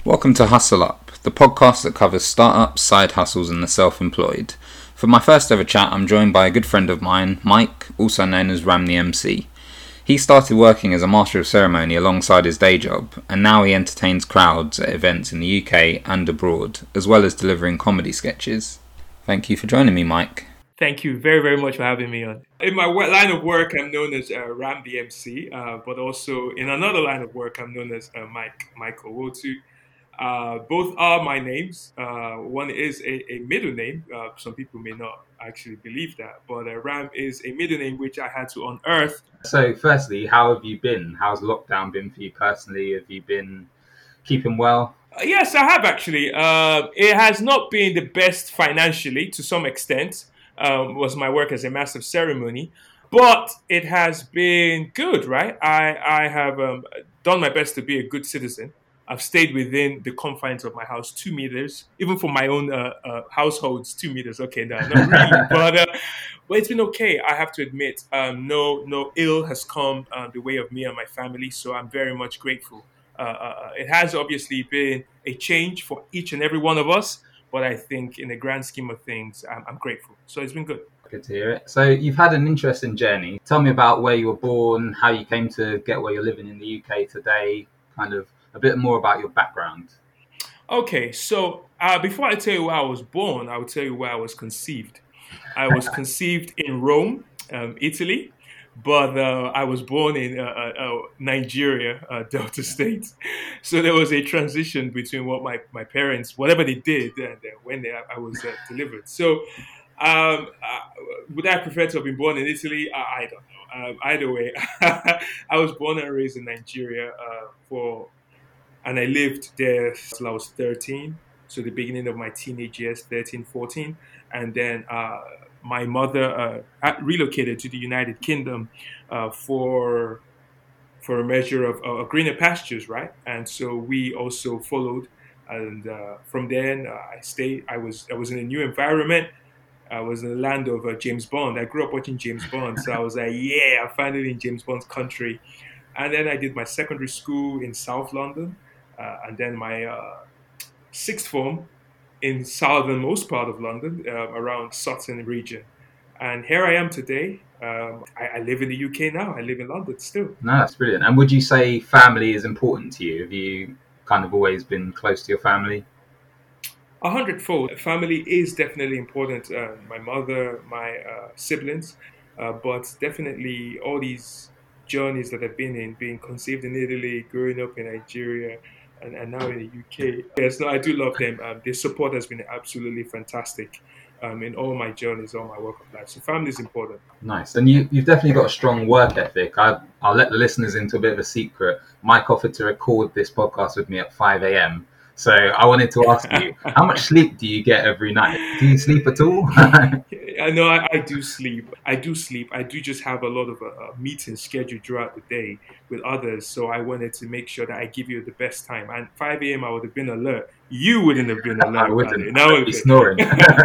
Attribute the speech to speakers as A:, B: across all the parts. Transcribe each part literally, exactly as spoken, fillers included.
A: Welcome to Hustle Up, the podcast that covers startups, side hustles and the self-employed. For my first ever chat, I'm joined by a good friend of mine, Mike, also known as Ram the M C. He started working as a master of ceremony alongside his day job, and now he entertains crowds at events in the U K and abroad, as well as delivering comedy sketches. Thank you for joining me, Mike.
B: Thank you very, very much for having me on. In my line of work, I'm known as uh, Ram the M C, uh, but also in another line of work, I'm known as uh, Mike, Michael Wotu. Uh, both are my names. Uh, one is a, a middle name. Uh, some people may not actually believe that, but uh, Ram is a middle name which I had to unearth.
A: So firstly, how have you been? How's lockdown been for you personally? Have you been keeping well?
B: Uh, yes, I have actually. Uh, it has not been the best financially to some extent, um, was my work as a master of ceremony, but it has been good, right? I, I have um, done my best to be a good citizen. I've stayed within the confines of my house, two meters, even for my own uh, uh, households, two meters. Okay, no, not really, but uh, but it's been okay. I have to admit, um, no no ill has come uh, the way of me and my family, so I'm very much grateful. Uh, uh, it has obviously been a change for each and every one of us, but I think in the grand scheme of things, I'm, I'm grateful. So it's been good.
A: Good to hear it. So you've had an interesting journey. Tell me about where you were born, how you came to get where you're living in the U K today, kind of a bit more about your background.
B: Okay, so uh, before I tell you where I was born, I will tell you where I was conceived. I was conceived in Rome, um, Italy, but uh, I was born in uh, uh, Nigeria, uh, Delta State. So there was a transition between what my, my parents, whatever they did, and uh, when they, I was uh, delivered. So um, uh, would I prefer to have been born in Italy? Uh, I don't know. Um, either way, I was born and raised in Nigeria uh, for... And I lived there till I was thirteen, so the beginning of my teenage years, thirteen, fourteen. And then uh, my mother uh, relocated to the United Kingdom uh, for for a measure of uh, greener pastures, right? And so we also followed. And uh, from then, uh, I stayed. I was I was in a new environment. I was in the land of uh, James Bond. I grew up watching James Bond, so I was like, yeah, I'm finally in James Bond's country. And then I did my secondary school in South London. Uh, and then my uh, sixth form in southernmost part of London, uh, around Sutton region. And here I am today. Um, I, I live in the U K now. I live in London still.
A: No, that's brilliant. And would you say family is important to you? Have you kind of always been close to your family?
B: A hundredfold. Family is definitely important. Uh, my mother, my uh, siblings, uh, but definitely all these journeys that I've been in, being conceived in Italy, growing up in Nigeria, and, and now in the U K. Yes, no, I do love them. Um, their support has been absolutely fantastic um, in all my journeys, all my work of life. So family is important.
A: Nice. And you, you've definitely got a strong work ethic. I, I'll let the listeners into a bit of a secret. Mike offered to record this podcast with me at five a.m. So I wanted to ask you, how much sleep do you get every night? Do you sleep at all?
B: I know I, I do sleep. I do sleep. I do just have a lot of uh, meetings scheduled throughout the day with others. So I wanted to make sure that I give you the best time. And five a.m. I would have been alert. You wouldn't have been alert.
A: I wouldn't. I would be snoring.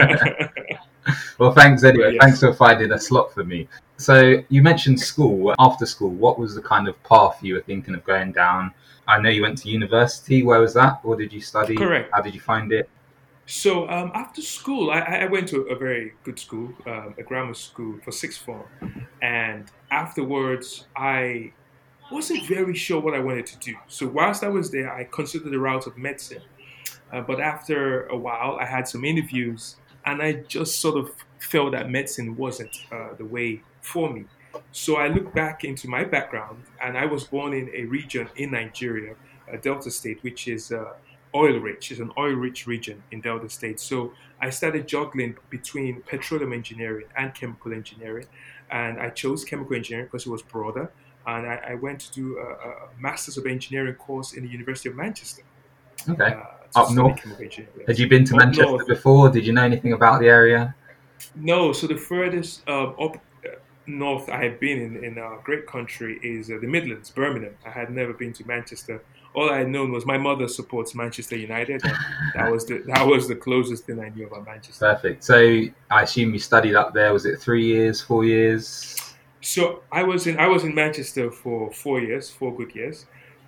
A: Well, thanks anyway. Yes. Thanks for finding a slot for me. So you mentioned school. After school, what was the kind of path you were thinking of going down? I know you went to university. Where was that? What did you study?
B: Correct.
A: How did you find it?
B: So um, after school, I, I went to a very good school, um, a grammar school for sixth form. And afterwards, I wasn't very sure what I wanted to do. So whilst I was there, I considered the route of medicine. Uh, but after a while, I had some interviews, and I just sort of felt that medicine wasn't uh, the way for me. So I looked back into my background, and I was born in a region in Nigeria, uh, Delta State, which is uh, oil-rich. It's an oil-rich region in Delta State. So I started juggling between petroleum engineering and chemical engineering, and I chose chemical engineering because it was broader. And I, I went to do a, a Masters of Engineering course in the University of Manchester.
A: Okay. Uh, Up north? Had you been to
B: Up
A: Manchester
B: north.
A: before? Did you know anything about the area?
B: No. So the furthest uh, up north I had been in, in a great country is uh, the Midlands, Birmingham. I had never been to Manchester. All I had known was my mother supports Manchester United. And that was the that was the closest thing I knew about Manchester.
A: Perfect. So I assume you studied up there. Was it three years, four years?
B: So I was in I was in Manchester for four years, four good years.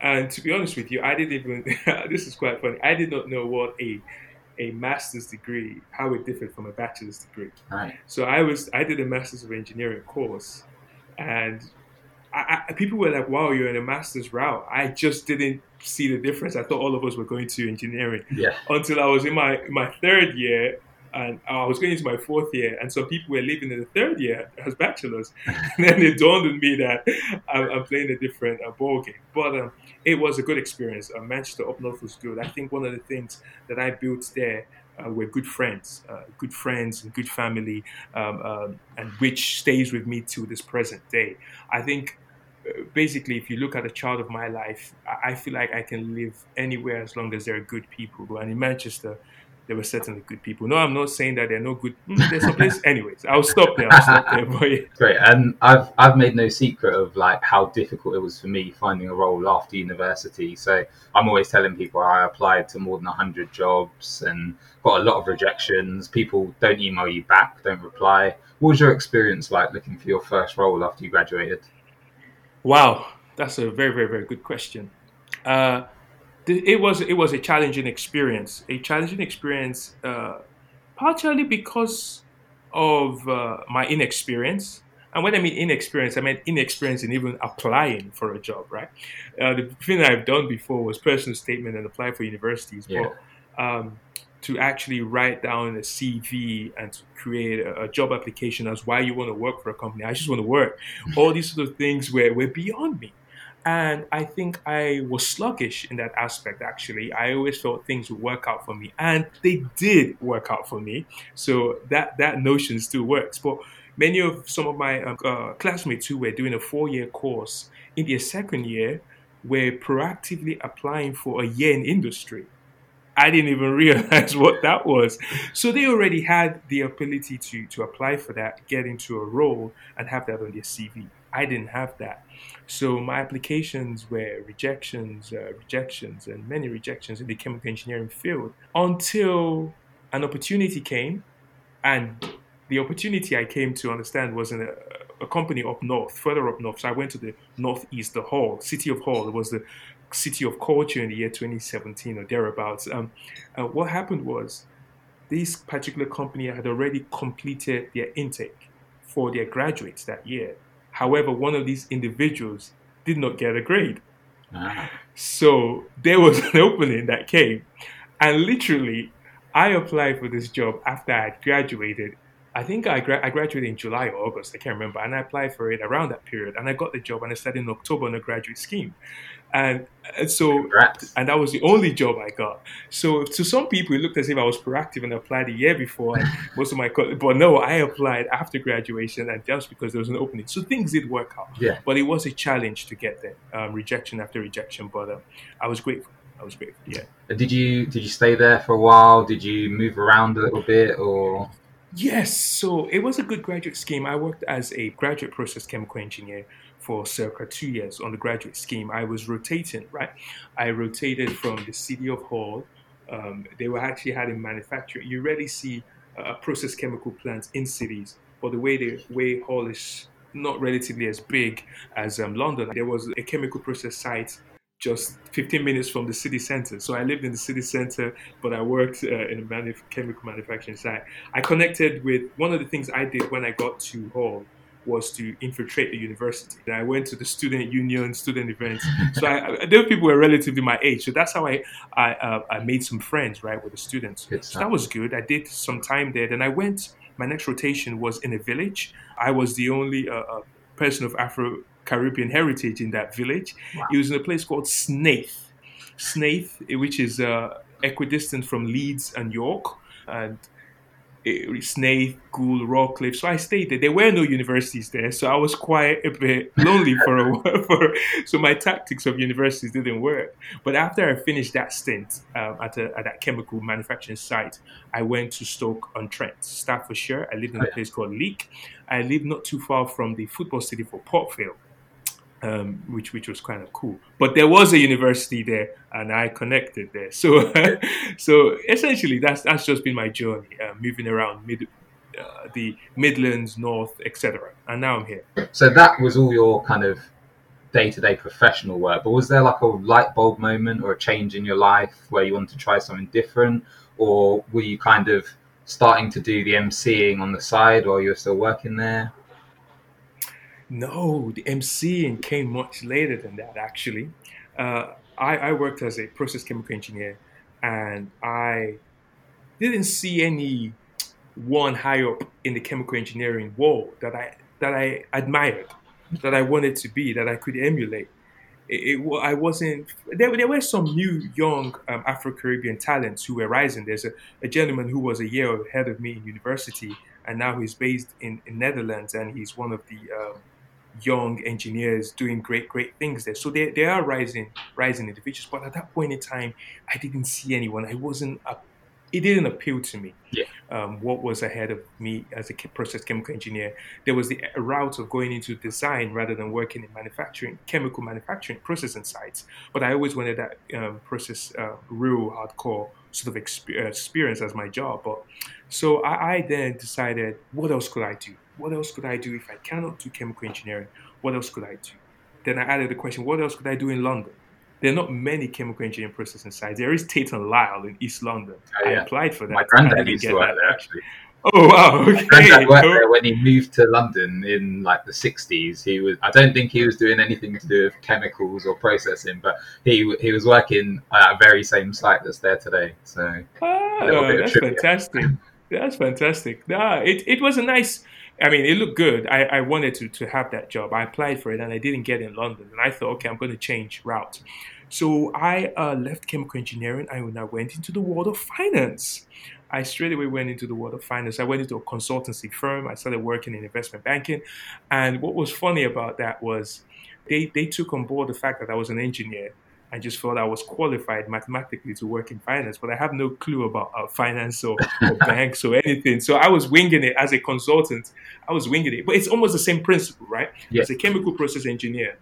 B: And to be honest with you, I didn't even, this is quite funny, I did not know what a a master's degree, how it differed from a bachelor's degree.
A: Right.
B: So I was, I did a master's of engineering course, and I, I, people were like, "Wow, you're in a master's route." I just didn't see the difference. I thought all of us were going to engineering
A: Yeah.
B: until I was in my my third year, and I was going into my fourth year, and some people were leaving in the third year as bachelors. And then it dawned on me that I'm, I'm playing a different uh, ball game. But um, it was a good experience. Uh, Manchester up north was good. I think one of the things that I built there. Uh, were good friends, uh, good friends and good family, um, um, and which stays with me to this present day. I think basically, if you look at a child of my life, I feel like I can live anywhere as long as there are good people. And in Manchester, there were certainly good people. No, I'm not saying that there are no good. Mm, there's some place. Anyways, I'll stop there. I'll stop there. But yeah.
A: Great, and I've I've made no secret of like how difficult it was for me finding a role after university. So I'm always telling people I applied to more than a hundred jobs and got a lot of rejections. People don't email you back, don't reply. What was your experience like looking for your first role after you graduated?
B: Wow, that's a very, very, very good question. Uh, it was it was a challenging experience, a challenging experience, uh, partially because of uh, my inexperience. And when I mean inexperience, I mean inexperience in even applying for a job, right? Uh, the thing that I've done before was personal statement and apply for universities,
A: Yeah.
B: but um, to actually write down a C V and to create a, a job application as why you want to work for a company. I just want to work. All these sort of things were, were beyond me. And I think I was sluggish in that aspect, actually. I always thought things would work out for me. And they did work out for me. So that, that notion still works. But many of some of my um, uh, classmates who were doing a four-year course in their second year were proactively applying for a year in industry. I didn't even realize what that was. So they already had the ability to to apply for that, get into a role, and have that on their C V. I didn't have that. So my applications were rejections, uh, rejections, and many rejections in the chemical engineering field until an opportunity came. And the opportunity I came to understand was in a, a company up north, further up north. So I went to the northeast, the Hall, city of Hall. It was the city of culture in the year twenty seventeen or thereabouts. Um, uh, what happened was this particular company had already completed their intake for their graduates that year. However, one of these individuals did not get a grade.
A: Ah.
B: So there was an opening that came. And literally, I applied for this job after I had graduated. I think I, gra- I graduated in July or August, I can't remember. And I applied for it around that period. And I got the job and I started in October on a graduate scheme. And, and so,
A: Congrats.
B: and that was the only job I got. So to some people, it looked as if I was proactive and applied a year before. And most of my, co- but no, I applied after graduation and just because there was an opening. So things did work out.
A: Yeah.
B: But it was a challenge to get there, um, rejection after rejection. But um, I was grateful. I was grateful. Yeah.
A: Did you did you stay there for a while? Did you move around a little bit, or?
B: Yes, so it was a good graduate scheme. I worked as a graduate process chemical engineer for circa two years on the graduate scheme. I was rotating, right? I rotated from the city of Hull. Um, they were actually having manufacturing. You rarely see uh, process chemical plants in cities, but the way the way Hull is not relatively as big as um, London, there was a chemical process site just fifteen minutes from the city center. So I lived in the city center, but I worked uh, in a manuf- chemical manufacturing site. I connected with one of the things I did when I got to Hull was to infiltrate the university. I went to the student union, student events. So I, I, those people were relatively my age. So that's how I I, uh, I made some friends, right, with the students.
A: Good
B: So
A: stuff.
B: that was good. I did some time there. Then I went. My next rotation was in a village. I was the only uh, uh, person of Afro Caribbean heritage in that village.
A: Wow.
B: It was in a place called Snaith, Snaith, which is uh, equidistant from Leeds and York, and it, Snaith, Gould, Rawcliffe. So I stayed there. There were no universities there, so I was quite a bit lonely for a while. For, so my tactics of universities didn't work. But after I finished that stint um, at, a, at that chemical manufacturing site, I went to Stoke-on-Trent, Staffordshire. I lived in
A: Oh,
B: a
A: yeah.
B: place called Leek. I lived not too far from the football stadium for Port Vale. Um, which which was kind of cool. But there was a university there, and I connected there. So so essentially, that's that's just been my journey, uh, moving around mid, uh, the Midlands, North, et cetera. And now I'm here.
A: So that was all your kind of day-to-day professional work, but was there like a light bulb moment or a change in your life where you wanted to try something different, or were you kind of starting to do the emceeing on the side while you were still working there?
B: No, the emceeing came much later than that, actually. Uh, I, I worked as a process chemical engineer, and I didn't see any one high up in the chemical engineering world that I that I admired, that I wanted to be, that I could emulate. It, it, I wasn't. There, there were some new young um, Afro-Caribbean talents who were rising. There's a, a gentleman who was a year ahead of me in university, and now he's based in, in Netherlands, and he's one of the um, young engineers doing great, great things there. So they, they are rising, rising individuals. But at that point in time, I didn't see anyone. I wasn't. A, it didn't appeal to me.
A: Yeah.
B: Um, what was ahead of me as a process chemical engineer? There was the route of going into design rather than working in manufacturing, chemical manufacturing, processing sites. But I always wanted that um, process, uh, real hardcore sort of exp- experience as my job. But so I, I then decided, what else could I do? What else could I do if I cannot do chemical engineering? What else could I do? Then I added the question, what else could I do in London? There are not many chemical engineering processing sites. There is Tate and Lyle in East London.
A: Oh, yeah.
B: I applied for that.
A: My granddad used to work there, actually.
B: Oh wow! Okay.
A: My granddad worked there when he moved to London in like the sixties. He was. I don't think he was doing anything to do with chemicals or processing, but he he was working at that very same site that's there today. So
B: ah, that's fantastic. That's fantastic. Nah, it it was a nice. I mean, it looked good. I, I wanted to to have that job. I applied for it and I didn't get in London. And I thought, okay, I'm going to change route. So I uh, left chemical engineering and I went into the world of finance. I straight away went into the world of finance. I went into a consultancy firm. I started working in investment banking. And what was funny about that was they, they took on board the fact that I was an engineer and just felt I was qualified mathematically to work in finance. But I have no clue about uh, finance or, or banks or anything. So I was winging it as a consultant. I was winging it. But it's almost the same principle, right?
A: Yeah.
B: As a chemical process engineer,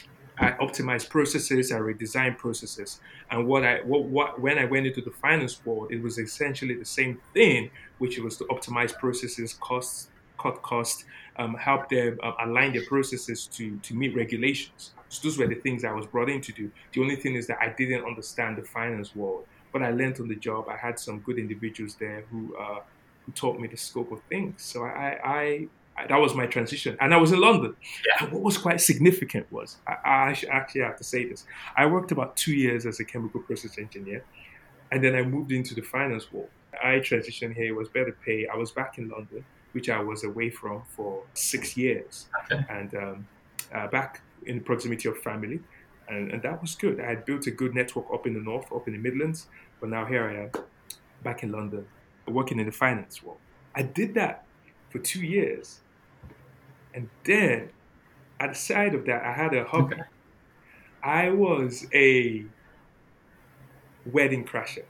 B: I optimize processes, I redesign processes. And what I what, what when I went into the finance world, it was essentially the same thing, which was to optimize processes, costs, cut costs, um, help them uh, align their processes to, to meet regulations. So those were the things I was brought in to do. The only thing is that I didn't understand the finance world, but I learned on the job. I had some good individuals there who uh, who taught me the scope of things. So I, I that was my transition. And I was in London.
A: Yeah.
B: And what was quite significant was, I, I actually have to say this, I worked about two years as a chemical process engineer, and then I moved into the finance world. I transitioned here, it was better pay. I was back in London, which I was away from for six years,
A: Okay.
B: and um, uh, back in proximity of family. And, and that was good. I had built a good network up in the north, up in the Midlands, but now here I am, back in London, working in the finance world. I did that for two years. And then, at the side of that, I had a hobby.
A: Okay.
B: I was a wedding crasher.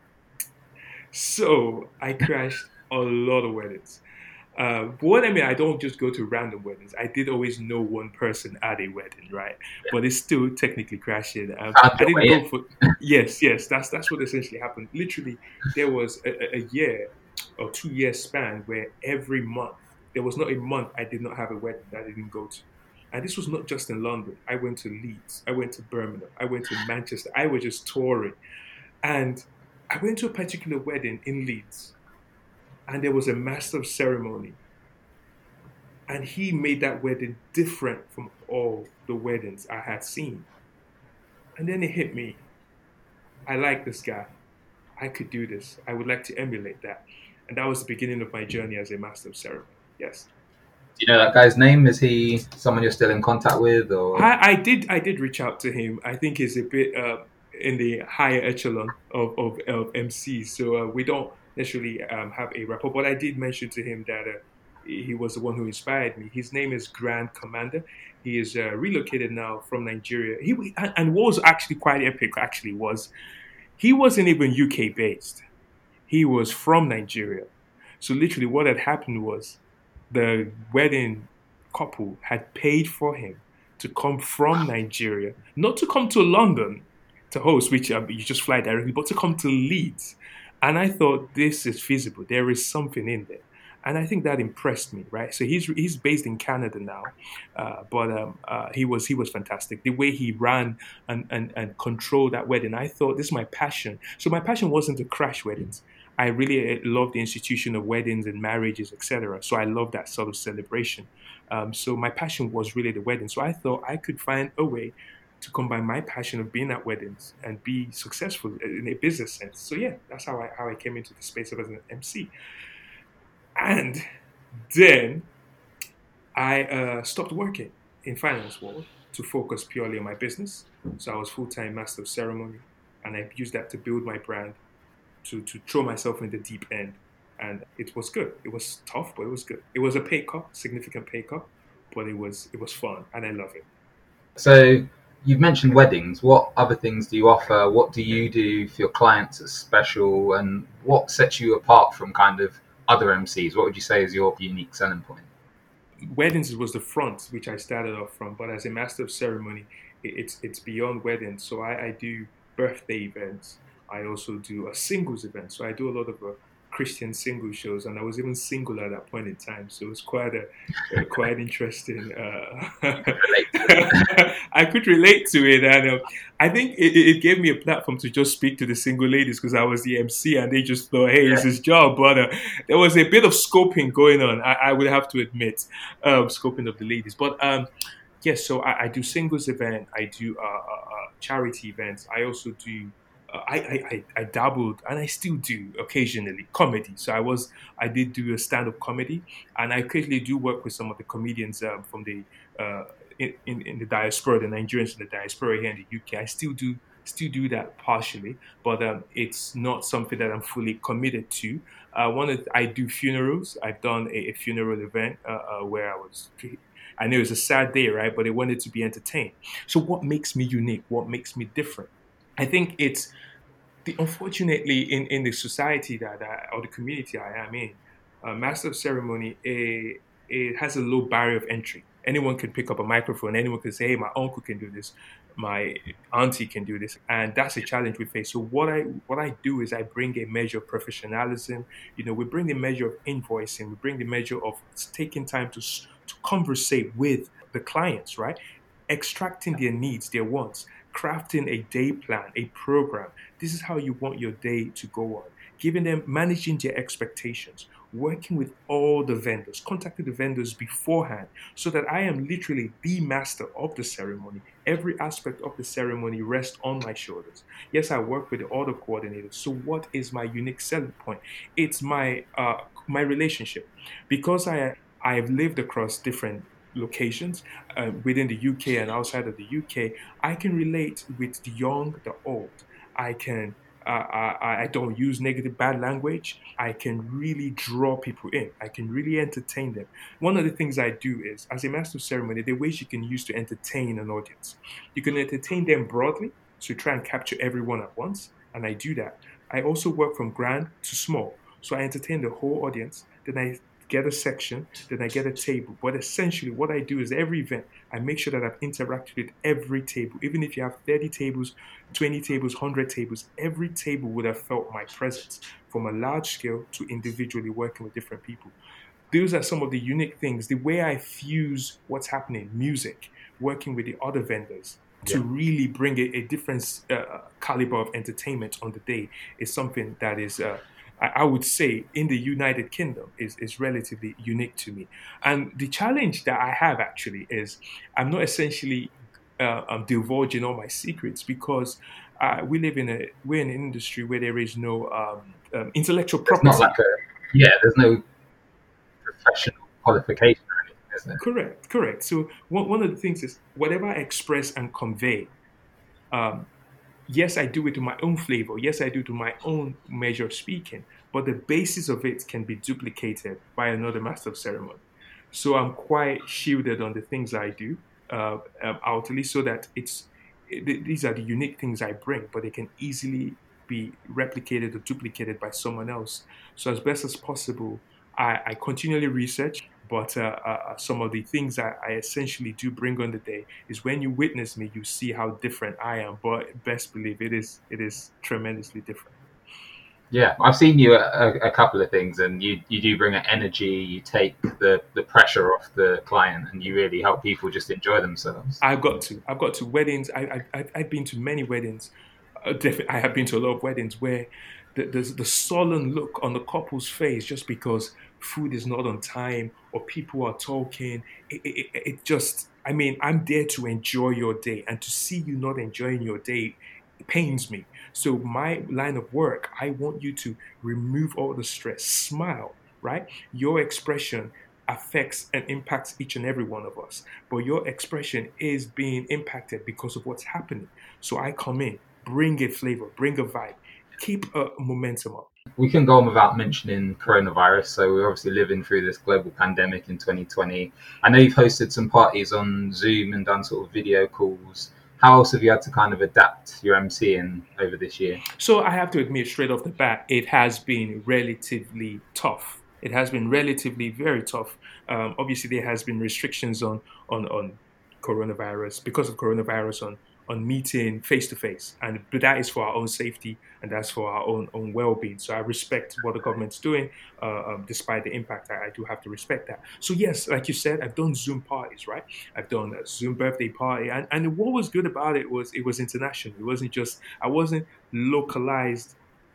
B: So I crashed a lot of weddings. Uh, but what I mean, I don't just go to random weddings. I did always know one person at a wedding, right?
A: Yeah.
B: But it's still technically crashing. Um,
A: Found
B: I
A: your
B: didn't
A: way
B: go for. Yes, yes. That's that's what essentially happened. Literally, there was a, a year or two year span where every month there was not a month I did not have a wedding that I didn't go to. And this was not just in London. I went to Leeds. I went to Birmingham. I went to Manchester. I was just touring. And I went to a particular wedding in Leeds. And there was a master of ceremony. And he made that wedding different from all the weddings I had seen. And then it hit me. I like this guy. I could do this. I would like to emulate that. And that was the beginning of my journey as a master of ceremony. Yes.
A: Do you know that guy's name? Is he someone you're still in contact with? Or
B: I, I did I did reach out to him. I think he's a bit uh, in the higher echelon of, of, of M Cs. So uh, we don't necessarily um, have a rapport. But I did mention to him that uh, he was the one who inspired me. His name is Grand Commander. He is uh, relocated now from Nigeria. He And what was actually quite epic actually was he wasn't even U K based. He was from Nigeria. So literally what had happened was the wedding couple had paid for him to come from Nigeria, not to come to London to host, which um, you just fly directly, but to come to Leeds. And I thought, this is feasible. There is something in there. And I think that impressed me, right? So he's he's based in Canada now, uh, but um, uh, he was he was fantastic. The way he ran and, and and controlled that wedding, I thought this is my passion. So my passion wasn't to crash weddings. I really uh, love the institution of weddings and marriages, et cetera. So I love that sort of celebration. Um, so my passion was really the wedding. So I thought I could find a way to combine my passion of being at weddings and be successful in a business sense. So yeah, that's how I how I came into the space of as an M C. And then I uh, stopped working in finance world to focus purely on my business. So I was full time master of ceremony, and I used that to build my brand, to to throw myself in the deep end, and it was good. It was tough, but it was good. It was a pay cut, significant pay cut, but it was it was fun, and I love it.
A: So you've mentioned weddings. What other things do you offer? What do you do for your clients that's special? And what sets you apart from kind of other M Cs? What would you say is your unique selling point?
B: Weddings was the front, which I started off from, but as a master of ceremony, it, it's it's beyond weddings. So I, I do birthday events. I also do a singles event. So I do a lot of uh, Christian single shows, and I was even single at that point in time. So it was quite a, a quite interesting. Uh,
A: Relate to it.
B: I could relate to it, and uh, I think it, it gave me a platform to just speak to the single ladies because I was the M C, and they just thought, "Hey, it's
A: Yeah.
B: his job." But uh, there was a bit of scoping going on. I, I would have to admit, um, scoping of the ladies. But um, yes, so I, I do singles event. I do uh, uh, uh, charity events. I also do. Uh, I, I I I dabbled and I still do occasionally comedy. So I was I did do a stand up comedy, and I occasionally do work with some of the comedians um, from the uh, in, in in the diaspora, the Nigerians in the diaspora here in the U K. I still do still do that partially, but um, it's not something that I'm fully committed to. Uh, one of I do funerals. I've done a, a funeral event uh, uh, where I was. I know it's a sad day, right? But I wanted to be entertained. So what makes me unique? What makes me different? I think it's the unfortunately in, in the society that I, or the community I am in, uh, master of ceremony it, it has a low barrier of entry. Anyone can pick up a microphone. Anyone can say, "Hey, my uncle can do this, my auntie can do this," and that's a challenge we face. So what I what I do is I bring a measure of professionalism. You know, we bring the measure of invoicing. We bring the measure of taking time to to conversate with the clients, right? Extracting their needs, their wants, crafting a day plan, a program. This is how you want your day to go on. Giving them, managing their expectations, working with all the vendors, contacting the vendors beforehand so that I am literally the master of the ceremony. Every aspect of the ceremony rests on my shoulders. Yes, I work with the other coordinators. So what is my unique selling point? It's my uh, my relationship. Because I I have lived across different locations uh, within the U K and outside of the U K, I can relate with the young, the old. I can. Uh, I, I don't use negative, bad language. I can really draw people in. I can really entertain them. One of the things I do is, as a master of ceremony, there are ways you can use to entertain an audience. You can entertain them broadly, so try and capture everyone at once, and I do that. I also work from grand to small, so I entertain the whole audience. Then I get a section, then I get a table. But essentially, what I do is every event, I make sure that I've interacted with every table. Even if you have thirty tables, twenty tables, one hundred tables, every table would have felt my presence from a large scale to individually working with different people. Those are some of the unique things. The way I fuse what's happening, music, working with the other vendors to
A: Yeah.
B: really bring a, a different uh, caliber of entertainment on the day is something that is, uh, I, I would say, in the United Kingdom is, is relatively unique to me. And the challenge that I have actually is I'm not essentially uh, I'm divulging all my secrets because uh, we live in a we're in an industry where there is no um, um, intellectual
A: It's not
B: property.
A: like a, yeah, there's no professional qualification or anything, is there?
B: Correct, correct. So one, one of the things is whatever I express and convey, um, yes, I do it to my own flavor. Yes, I do to my own measure of speaking, but the basis of it can be duplicated by another master of ceremony. So I'm quite shielded on the things I do uh, um, outwardly so that it's th- these are the unique things I bring, but they can easily be replicated or duplicated by someone else. So as best as possible, I, I continually research, but uh, uh, uh, some of the things that I essentially do bring on the day is when you witness me, you see how different I am. But best believe it is it is tremendously different.
A: Yeah, I've seen you at a, a couple of things, and you, you do bring an energy. You take the, the pressure off the client, and you really help people just enjoy themselves.
B: I've got to. I've got to weddings. I, I, I've been to many weddings. Uh, definitely, I have been to a lot of weddings where the, there's the sullen look on the couple's face just because food is not on time or people are talking. It, it, it it just, I mean, I'm there to enjoy your day, and to see you not enjoying your day, it pains me. So my line of work, I want you to remove all the stress, smile, right? Your expression affects and impacts each and every one of us, but your expression is being impacted because of what's happening. So I come in, bring a flavor, bring a vibe, keep a momentum up.
A: We can go on without mentioning coronavirus. So we're obviously living through this global pandemic in twenty twenty. I know you've hosted some parties on Zoom and done sort of video calls. How else have you had to kind of adapt your emceeing over this year?
B: So I have to admit straight off the bat, it has been relatively tough. It has been relatively very tough. Um, obviously, there has been restrictions on on on coronavirus because of coronavirus on on meeting face to face, and but that is for our own safety and that's for our own own well being. So I respect what the government's doing, uh, um, despite the impact. I, I do have to respect that. So yes, like you said, I've done Zoom parties, right? I've done a Zoom birthday party, and and what was good about it was it was international. It wasn't just I wasn't localized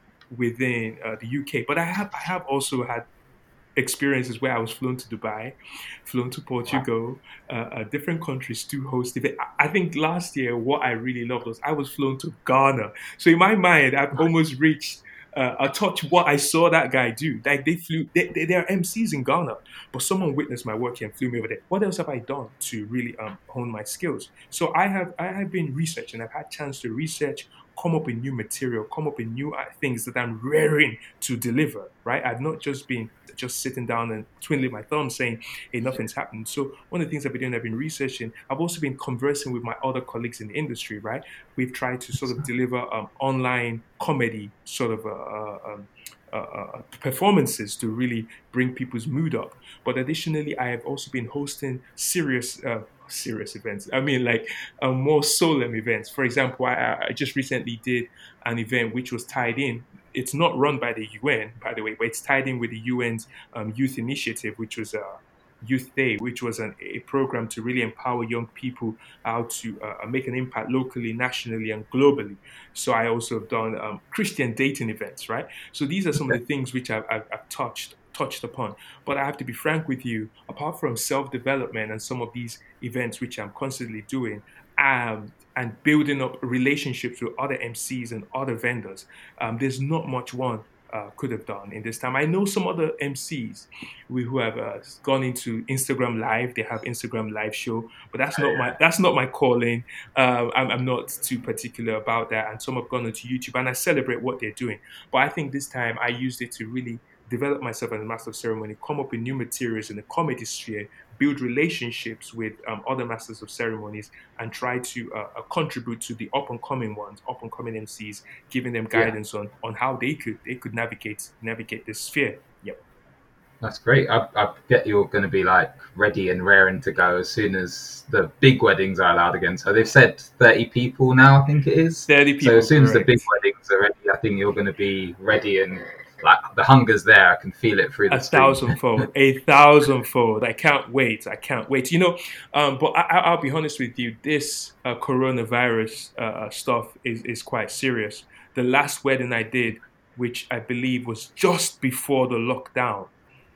B: within uh, the U K. But I have I have also had experiences where I was flown to Dubai, flown to
A: Wow.
B: Portugal, uh, uh, different countries to host event. I I think last year what I really loved was I was flown to Ghana. So in my mind, I've almost reached. Uh, a touch what I saw that guy do. Like they flew, they, they, they are M Cs in Ghana, but someone witnessed my work here and flew me over there. What else have I done to really um, hone my skills? So I have I have been researching. I've had chance to research, come up with new material, come up with new uh, things that I'm raring to deliver. Right? I've not just been just sitting down and twiddling my thumbs saying, hey, nothing's happened. So one of the things I've been doing, I've been researching. I've also been conversing with my other colleagues in the industry, right? We've tried to sort of deliver um, online comedy sort of uh, uh, um, uh, uh, performances to really bring people's mood up. But additionally, I have also been hosting serious uh, serious events. I mean, like uh, more solemn events. For example, I, I just recently did an event which was tied in. It's not run by the U N, by the way, but it's tied in with the U N's um, youth initiative, which was a uh, Youth Day, which was an, a program to really empower young people how to uh, make an impact locally, nationally, and globally. So I also have done um, Christian dating events, right? So these are some of the things which I've, I've, I've touched touched upon. But I have to be frank with you, apart from self development and some of these events which I'm constantly doing, um, and building up relationships with other M Cs and other vendors, um, there's not much one uh, could have done in this time. I know some other M Cs we, who have uh, gone into Instagram Live. They have Instagram Live show, but that's not my that's not my calling. Uh, I'm, I'm not too particular about that. And some have gone into YouTube, and I celebrate what they're doing. But I think this time I used it to really develop myself as a master of ceremony, come up with new materials in the comedy sphere, build relationships with um, other masters of ceremonies, and try to uh, uh, contribute to the up and coming ones, up and coming M Cs, giving them
A: Yeah,
B: guidance on on how they could they could navigate navigate this sphere. Yep.
A: that's great. I, I bet you're going to be like ready and raring to go as soon as the big weddings are allowed again. So they've said thirty people now, I think it is.
B: thirty
A: So as
B: people,
A: soon as the big
B: correct.
A: weddings are ready, I think you're going to be ready and like the hunger's there. I can feel it through the
B: A
A: stream.
B: thousandfold, a thousandfold. I can't wait. I can't wait. You know, um, but I, I'll be honest with you. This uh, coronavirus uh, uh, stuff is is quite serious. The last wedding I did, which I believe was just before the lockdown,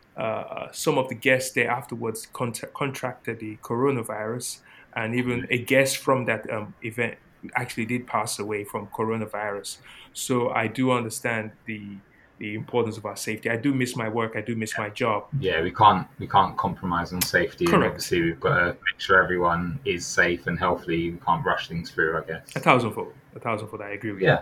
B: uh, some of the guests there afterwards cont- contracted the coronavirus, and even a guest from that um, event actually did pass away from coronavirus. So I do understand the the importance of our safety. I do miss my work. I do miss my job.
A: Yeah, we can't we can't compromise on safety, and
B: Correct.
A: obviously we've got to make sure everyone is safe and healthy. We can't rush things through, I
B: A
A: guess.
B: thousandfold. A thousandfold. I agree with you.
A: Yeah.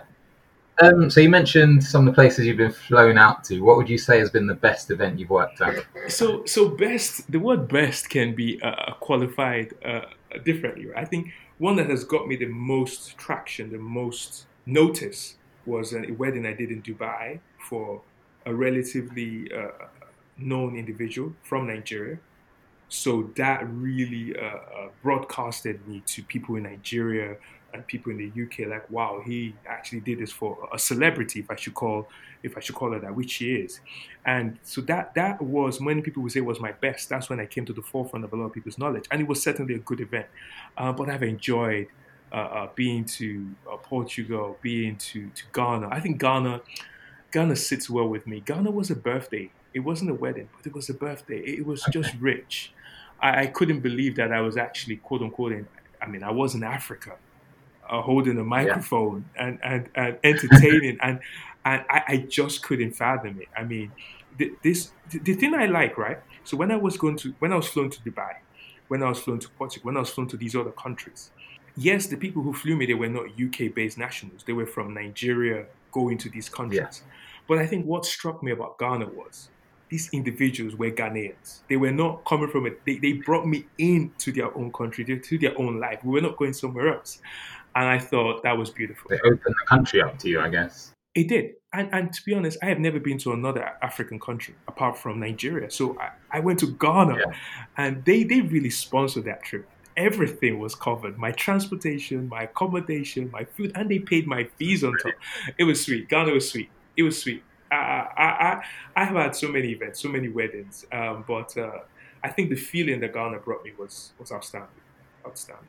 A: Um, so you mentioned some of the places you've been flown out to. What would you say has been the best event you've worked at?
B: So, so best. The word best can be uh, qualified uh, differently. Right? I think one that has got me the most traction, the most notice, was a wedding I did in Dubai for a relatively uh, known individual from Nigeria. So that really uh, uh, broadcasted me to people in Nigeria, and people in the U K like, wow, he actually did this for a celebrity, if I should call if I should call it that, which she is. And so that that was, many people would say, was my best. That's when I came to the forefront of a lot of people's knowledge, and it was certainly a good event. Uh, but I've enjoyed uh, uh, being to uh, Portugal, being to to Ghana. I think Ghana Ghana sits well with me. Ghana was a birthday. It wasn't a wedding, but it was a birthday. It was just rich. I, I couldn't believe that I was actually, quote unquote, in, I mean, I was in Africa, uh, holding a
A: Yeah.
B: microphone and, and, and entertaining. And, and I, I just couldn't fathom it. I mean, the, this the, the thing I like, right? So when I was going to, when I was flown to Dubai, when I was flown to Portugal, when I was flown to these other countries, yes, the people who flew me, they were not U K-based nationals. They were from Nigeria going to these
A: Yeah.
B: countries. But I think what struck me about Ghana was these individuals were Ghanaians. They were not coming from it. They, they brought me into their own country, to their own life. We were not going somewhere else. And I thought that was beautiful.
A: They opened the country up to you, I guess.
B: It did. And, and to be honest, I have never been to another African country apart from Nigeria. So I, I went to Ghana,
A: Yeah.
B: and they, they really sponsored that trip. Everything was covered: my transportation, my accommodation, my food, and they paid my fees on top. It was sweet. Ghana was sweet. It was sweet. I I I, I have had so many events, so many weddings, um, but uh, I think the feeling that Ghana brought me was was outstanding. Outstanding.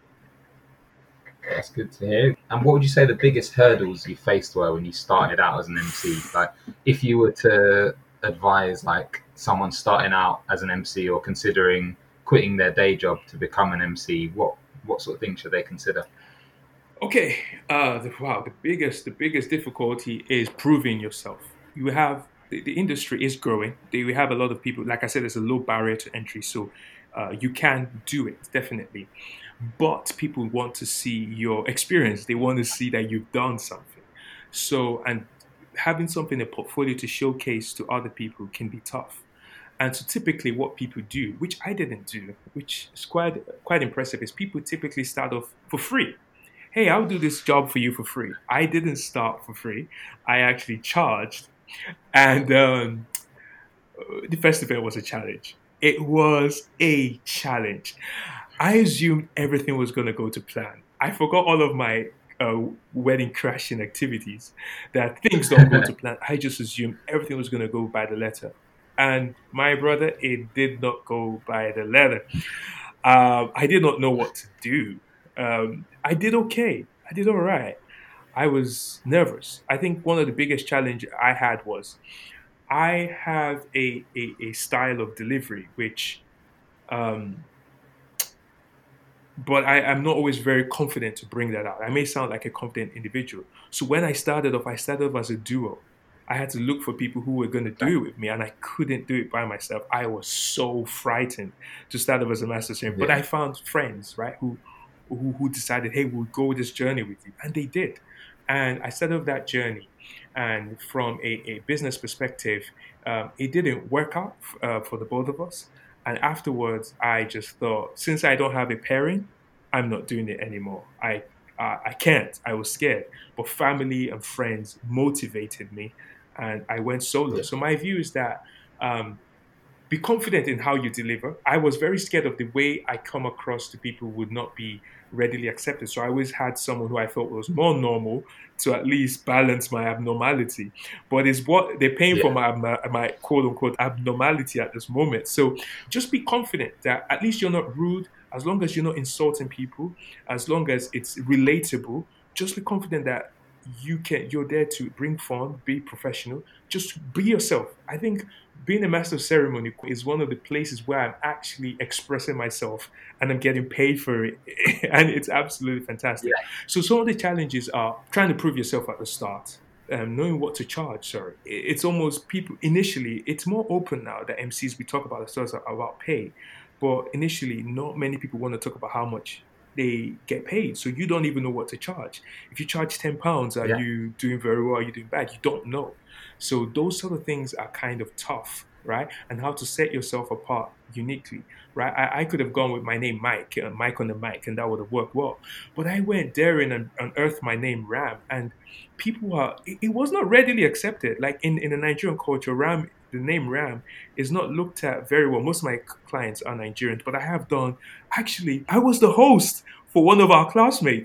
A: That's good to hear. And what would you say the biggest hurdles you faced were when you started out as an M C? Like, if you were to advise like someone starting out as an M C or considering quitting their day job to become an M C, what what sort of things should they consider?
B: Okay. Uh, the, wow. The biggest the biggest difficulty is proving yourself. You have the, the industry is growing. They, we have a lot of people. Like I said, there's a low barrier to entry, so uh, you can do it definitely. But people want to see your experience. They want to see that you've done something. So, and having something in a portfolio to showcase to other people can be tough. And so typically what people do, which I didn't do, which is quite quite impressive, is people typically start off for free. Hey, I'll do this job for you for free. I didn't start for free. I actually charged. And um, the first event was a challenge. It was a challenge. I assumed everything was going to go to plan. I forgot all of my uh, wedding crashing activities, that things don't go to plan. I just assumed everything was going to go by the letter. And my brother, it did not go by the letter. Um, I did not know what to do. Um, I did okay. I did all right. I was nervous. I think one of the biggest challenge I had was I have a, a, a style of delivery which um, but I am not always very confident to bring that out. I may sound like a confident individual. So when I started off, I started off as a duo. I had to look for people who were going to do it with me, and I couldn't do it by myself. I was so frightened to start off as a master trainer. But
A: Yeah.
B: I found friends, right, who, who who decided, hey, we'll go this journey with you, and they did. And I started off that journey, and from a, a business perspective, um, it didn't work out uh, for the both of us. And afterwards, I just thought, since I don't have a pairing, I'm not doing it anymore. I uh, I can't. I was scared, but family and friends motivated me, and I went solo.
A: Yeah.
B: So my view is that um, be confident in how you deliver. I was very scared of the way I come across to people would not be readily accepted. So I always had someone who I thought was more normal to at least balance my abnormality. But it's what they're paying for
A: Yeah.
B: my, my, my quote unquote abnormality at this moment. So just be confident that at least you're not rude, as long as you're not insulting people, as long as it's relatable, just be confident that you can you're there to bring fun, be professional, just be yourself. I think being a master of ceremony is one of the places where I'm actually expressing myself and I'm getting paid for it. And it's absolutely fantastic.
A: Yeah.
B: So some of the challenges are trying to prove yourself at the start. Um, knowing what to charge, sorry. It's almost people initially, it's more open now that M Cs we talk about ourselves about pay. But initially, not many people want to talk about how much they get paid. So you don't even know what to charge. If you charge ten pounds, are
A: Yeah.
B: you doing very well? Are you doing bad? You don't know. So those sort of things are kind of tough, right? And how to set yourself apart uniquely, right? I, I could have gone with my name, Mike, uh, Mike on the mic, and that would have worked well. But I went daring and unearthed my name, Ram, and people are, it, it was not readily accepted. Like in, in the Nigerian culture, Ram, the name Ram is not looked at very well. Most of my c- clients are Nigerians, but I have done, actually, I was the host for one of our classmates.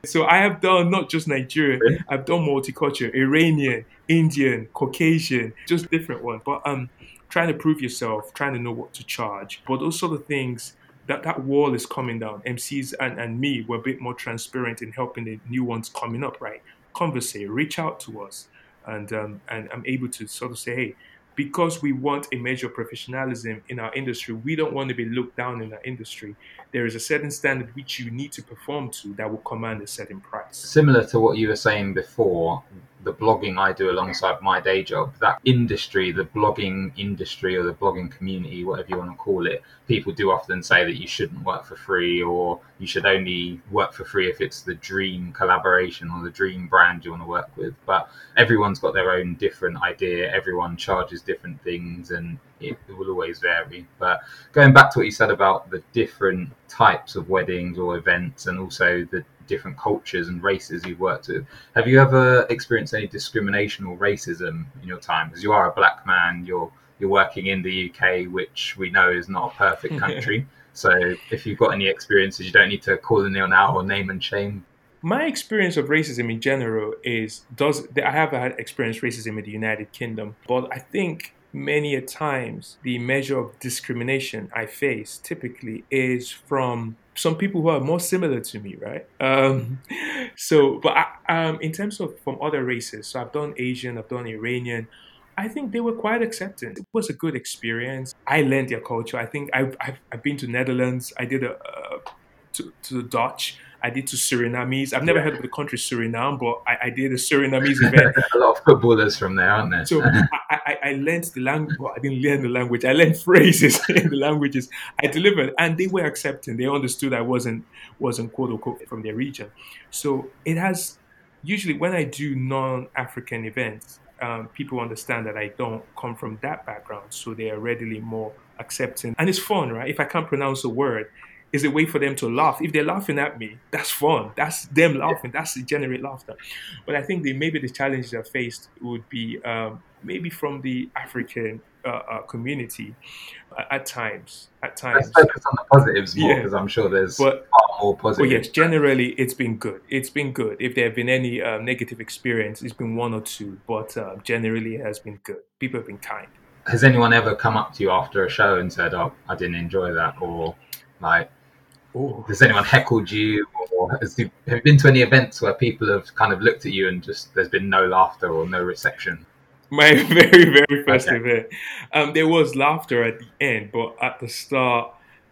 B: So I have done not just Nigerian,
A: Really?
B: I've done multicultural, Iranian, Indian, Caucasian, just different ones. But um, trying to prove yourself, trying to know what to charge. But those sort of things, that, that wall is coming down. M Cs and, and me were a bit more transparent in helping the new ones coming up, right? Conversate, reach out to us. And, um, and I'm able to sort of say, hey, because we want a measure of professionalism in our industry, we don't want to be looked down in our industry. There is a certain standard which you need to perform to that will command a certain price.
A: Similar to what you were saying before, the blogging I do alongside my day job, that industry, the blogging industry or the blogging community, whatever you want to call it, people do often say that you shouldn't work for free, or you should only work for free if it's the dream collaboration or the dream brand you want to work with. But everyone's got their own different idea. Everyone charges different things, and it, it will always vary. But going back to what you said about the different types of weddings or events, and also the different cultures and races you've worked with, have you ever experienced any discrimination or racism in your time? Because you are a black man, you're you're working in the U K, which we know is not a perfect country. So if you've got any experiences, you don't need to call anyone out or name and shame.
B: My experience of racism in general is does I have had experienced racism in the United Kingdom, but I think many a times the measure of discrimination I face typically is from some people who are more similar to me, right? Um, so, but I, um, in terms of from other races, so I've done Asian, I've done Iranian. I think they were quite accepting. It was a good experience. I learned their culture. I think I've, I've, I've been to Netherlands. I did a uh, to, to the Dutch. I did to Surinamese. I've never
A: Yeah.
B: heard of the country Suriname, but I, I did a Surinamese event.
A: A lot of footballers from there, aren't there?
B: So I, I, I learned the language. Well, I didn't learn the language. I learned phrases in the languages I delivered, and they were accepting. They understood I wasn't wasn't quote unquote from their region. So it has usually when I do non-African events, um, people understand that I don't come from that background, so they are readily more accepting, and it's fun, right? If I can't pronounce a word, is a way for them to laugh. If they're laughing at me, that's fun. That's them laughing. That's the generate laughter. But I think the, maybe the challenges I faced would be um, maybe from the African uh, uh, community uh, at times. At
A: Let's
B: times,
A: focus on the positives more,
B: yeah.
A: because I'm sure there's
B: But
A: far more
B: but
A: positives.
B: yes, generally it's been good. It's been good. If there have been any uh, negative experience, it's been one or two. But uh, generally, it has been good. People have been kind.
A: Has anyone ever come up to you after a show and said, "Oh, I didn't enjoy that," or like,
B: Oh.
A: has anyone heckled you, or has you, have you been to any events where people have kind of looked at you and just there's been no laughter or no reception?
B: My very, very first
A: Okay.
B: event. Um, there was laughter at the end, but at the start,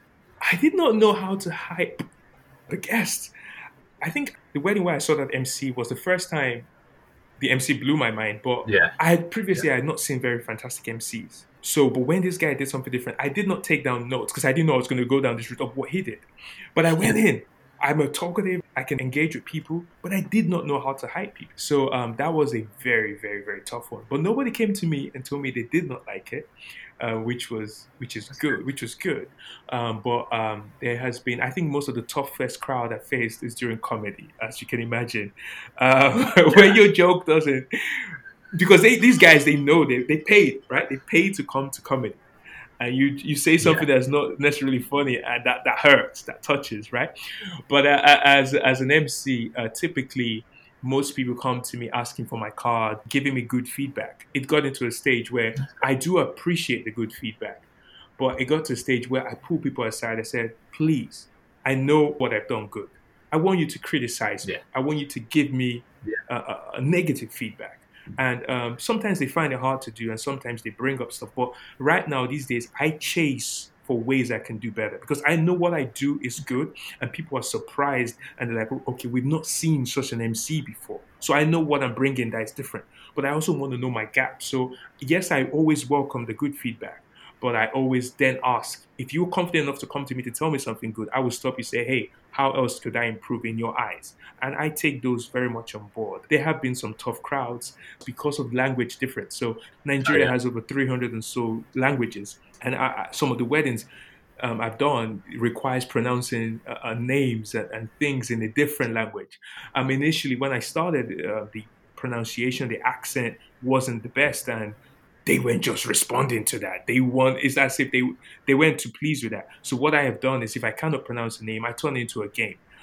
B: I did not know how to hype the guests. I think the wedding where I saw that M C was the first time the M C blew my mind, but
A: Yeah.
B: I had previously I had not seen very fantastic M Cs. So, but when this guy did something different, I did not take down notes because I didn't know I was going to go down this route of what he did. But I went in. I'm a talkative. I can engage with people, but I did not know how to hype people. So um, that was a very, very, very tough one. But nobody came to me and told me they did not like it, uh, which was which is good, which was good. Um, but um, there has been, I think, most of the toughest crowd I faced is during comedy, as you can imagine, uh, when your joke doesn't, because they, these guys they know they they paid right, they paid to come to comedy. And you you say something
A: Yeah.
B: that's not necessarily funny, and that, that hurts, that touches, right? But uh, as as an M C, uh, typically most people come to me asking for my card, giving me good feedback. It got into a stage where I do appreciate the good feedback, but it got to a stage where I pull people aside. I said, please, I know what I've done good. I want you to criticize me.
A: Yeah.
B: I want you to give me
A: Yeah.
B: a, a, a negative feedback. And um, sometimes they find it hard to do, and sometimes they bring up stuff. But right now, these days, I chase for ways I can do better because I know what I do is good, and people are surprised and they're like, okay, we've not seen such an M C before. So I know what I'm bringing that is different. But I also want to know my gaps. So, yes, I always welcome the good feedback. But I always then ask, if you're confident enough to come to me to tell me something good, I will stop you, say, hey, how else could I improve in your eyes? And I take those very much on board. There have been some tough crowds because of language difference. So
A: Oh,
B: Nigeria
A: yeah.
B: has over three hundred and so languages. And I, I- some of the weddings um, I've done requires pronouncing uh, uh, names and, and things in a different language. Um, initially, when I started, uh, the pronunciation, the accent wasn't the best. And they weren't just responding to that. They want it's as if they they weren't too pleased with that. So what I have done is if I cannot pronounce a name, I turn it into a game.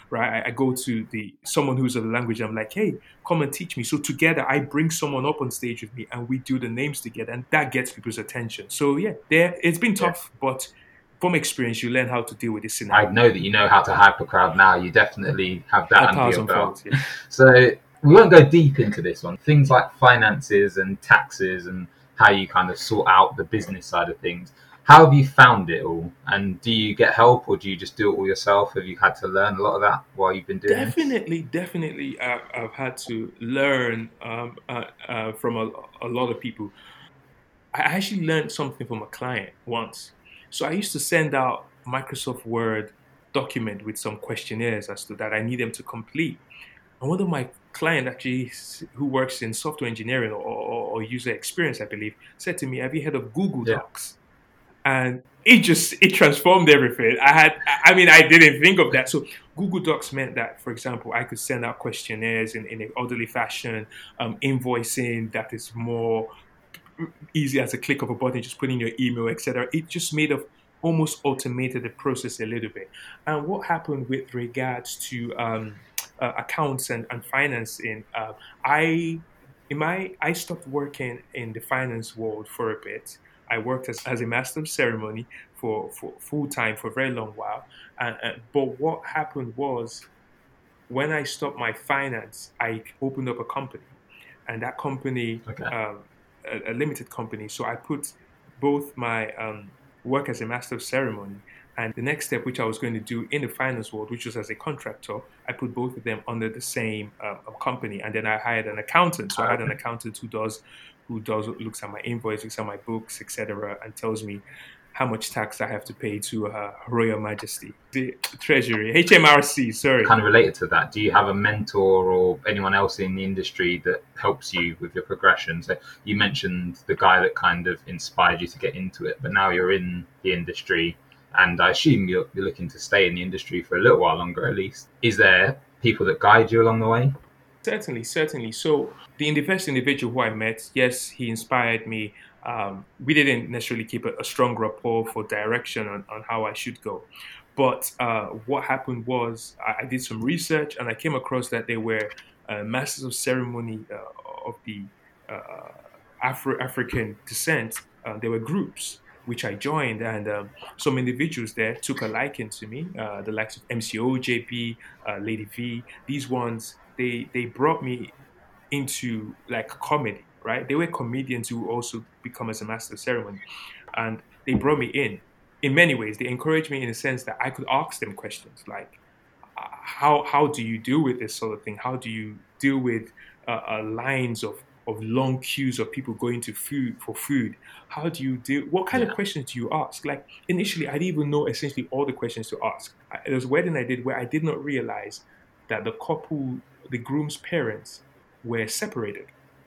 B: right? I, I go to the someone who's of the language. I'm like, hey, come and teach me. So together, I bring someone up on stage with me, and we do the names together, and that gets people's attention. So yeah, there it's been
C: Yeah.
B: tough, but from experience, you learn how to deal with this
C: I
B: scenario.
C: know that you know how to hype a crowd now. You definitely have that
B: A
C: under your
B: thousand
C: belt.
B: folds, yeah.
C: So we won't go deep into this one. Things like finances and taxes and how you kind of sort out the business side of things. How have you found it all? And do you get help, or do you just do it all yourself? Have you had to learn a lot of that while you've been doing this?
B: Definitely, definitely, uh, I've had to learn um, uh, uh, from a, a lot of people. I actually learned something from a client once. So I used to send out Microsoft Word document with some questionnaires as to that I need them to complete. And one of my client actually s- who works in software engineering or, or, or user experience, I believe, said to me, "Have you heard of Google
C: Yeah.
B: Docs?" And it just it transformed everything. I had, I mean, I didn't think of that. So Google Docs meant that, for example, I could send out questionnaires in, in an orderly fashion, um, invoicing that is more easy as a click of a button, just put in your email, et cetera. It just made of almost automated the process a little bit. And what happened with regards to um, uh, accounts and, and financing, uh, I in my I stopped working in the finance world for a bit. I worked as, as a master of ceremony for, for full time for a very long while. And, and, but what happened was when I stopped my finance, I opened up a company, and that company,
C: Okay.
B: um, a, a limited company. So I put both my um, work as a master of ceremony and the next step, which I was going to do in the finance world, which was as a contractor, I put both of them under the same uh, company, and then I hired an accountant. So I had an accountant who does who does looks at my invoice, looks at my books, et cetera, and tells me how much tax I have to pay to Her Royal Majesty, the Treasury, H M R C. Sorry.
C: Kind of related to that, do you have a mentor or anyone else in the industry that helps you with your progression? So you mentioned the guy that kind of inspired you to get into it, but now you're in the industry, and I assume you're, you're looking to stay in the industry for a little while longer at least. Is there people that guide you along the way?
B: Certainly, certainly. So the the first individual who I met, yes, he inspired me. Um, we didn't necessarily keep a, a strong rapport for direction on, on how I should go. But uh, what happened was I, I did some research and I came across that there were uh, masters of ceremony uh, of the uh, Afro African descent. Uh, there were groups which I joined, and um, some individuals there took a liking to me. Uh, the likes of M C O J P, uh, Lady V. These ones they they brought me into like comedy, right? They were comedians who also become as a master of ceremony, and they brought me in. In many ways, they encouraged me in a sense that I could ask them questions like, uh, "How how do you deal with this sort of thing? How do you deal with uh, uh, lines of of long queues of people going to food for food? How do you deal? What kind of
C: Yeah.
B: questions do you ask?" Like initially, I didn't even know essentially all the questions to ask. I, there was a wedding I did where I did not realize that the couple, the groom's parents, were separated.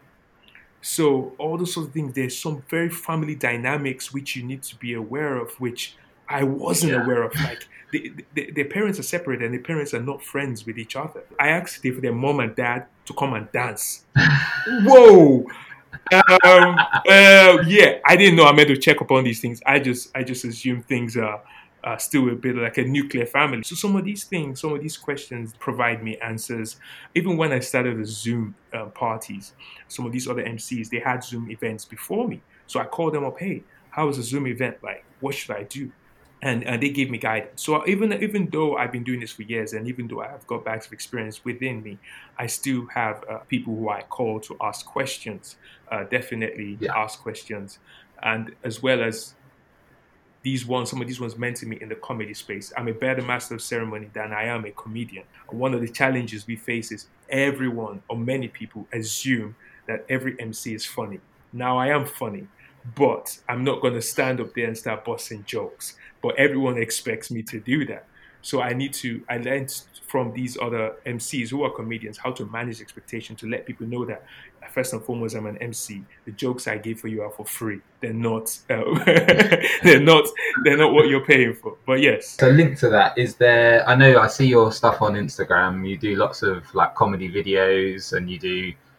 B: So all those sort of things, there's some very family dynamics which you need to be aware of, which I wasn't
C: Yeah.
B: aware of. Like the, the, their parents are separated and their parents are not friends with each other. I asked if their mom and dad to come and dance. Whoa. Um, uh, yeah, I didn't know I meant to check upon these things. I just, I just assumed things are, are still a bit like a nuclear family. So some of these things, some of these questions provide me answers. Even when I started the Zoom uh, parties, some of these other M Cs they had Zoom events before me. So I called them up. Hey, how is a Zoom event like? What should I do? And, and they gave me guidance. So even even though I've been doing this for years, and even though I have got bags of experience within me, I still have uh, people who I call to ask questions. Uh, definitely
C: Yeah.
B: ask questions, and as well as these ones, some of these ones mentored me in the comedy space. I'm a better master of ceremony than I am a comedian. And one of the challenges we face is everyone or many people assume that every M C is funny. Now I am funny, but I'm not going to stand up there and start busting jokes. But everyone expects me to do that. So I need to, I learned from these other M Cs who are comedians how to manage expectation to let people know that first and foremost, I'm an M C. The jokes I give for you are for free. They're not, uh, they're not, they're not what you're paying for. But yes,
C: So linked to that, is there, I know I see your stuff on Instagram, you do lots of like comedy videos and you do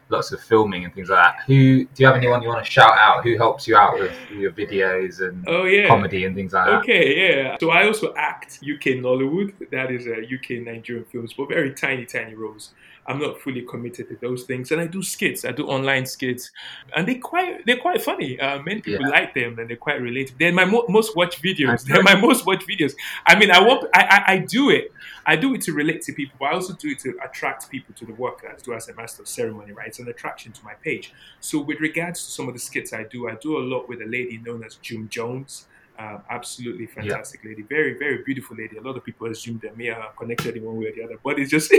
C: lots of filming and things like that. Who do you have anyone you want to shout out? Who helps you out with your videos and
B: Oh yeah.
C: comedy and things like that?
B: Okay, yeah. So I also act U K Nollywood. That is a U K Nigerian films, but very tiny, tiny roles. I'm not fully committed to those things, and I do skits. I do online skits, and they quite they're quite funny. Uh, many people
C: Yeah.
B: like them, and they're quite relatable. They're my mo- most watched videos.
C: Okay.
B: They're my most watched videos. I mean, I want I, I I do it. I do it to relate to people, but I also do it to attract people to the work that I do as a master of ceremony. Right, it's an attraction to my page. So with regards to some of the skits I do, I do a lot with a lady known as June Jones. Uh, absolutely fantastic yeah. lady, very very beautiful lady. A lot of people assume that me and her are connected in one way or the other, but it's just